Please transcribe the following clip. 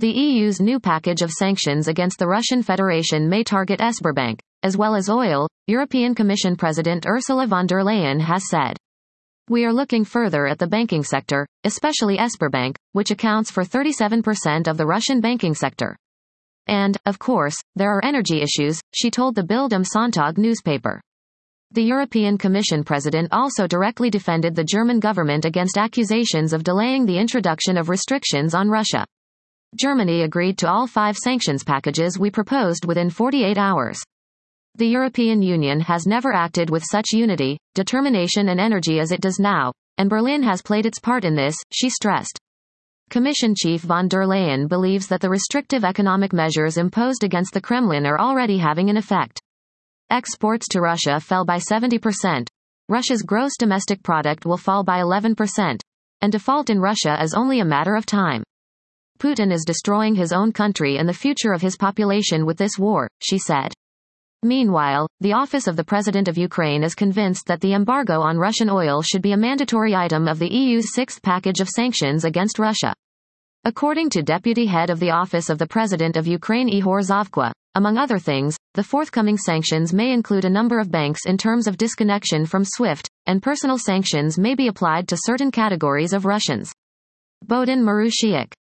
The EU's new package of sanctions against the Russian Federation may target Sberbank, as well as oil, European Commission President Ursula von der Leyen has said. We are looking further at the banking sector, especially Sberbank, which accounts for 37% of the Russian banking sector. And, of course, there are energy issues, she told the Bild am Sonntag newspaper. The European Commission president also directly defended the German government against accusations of delaying the introduction of restrictions on Russia. Germany agreed to all 5 sanctions packages we proposed within 48 hours. The European Union has never acted with such unity, determination and energy as it does now, and Berlin has played its part in this, she stressed. Commission Chief von der Leyen believes that the restrictive economic measures imposed against the Kremlin are already having an effect. Exports to Russia fell by 70%. Russia's gross domestic product will fall by 11%. And default in Russia is only a matter of time. Putin is destroying his own country and the future of his population with this war, she said. Meanwhile, the office of the President of Ukraine is convinced that the embargo on Russian oil should be a mandatory item of the EU's 6th package of sanctions against Russia. According to Deputy Head of the Office of the President of Ukraine Ihor Zhovko, among other things, the forthcoming sanctions may include a number of banks in terms of disconnection from SWIFT, and personal sanctions may be applied to certain categories of Russians. Bohdan Marushiuk.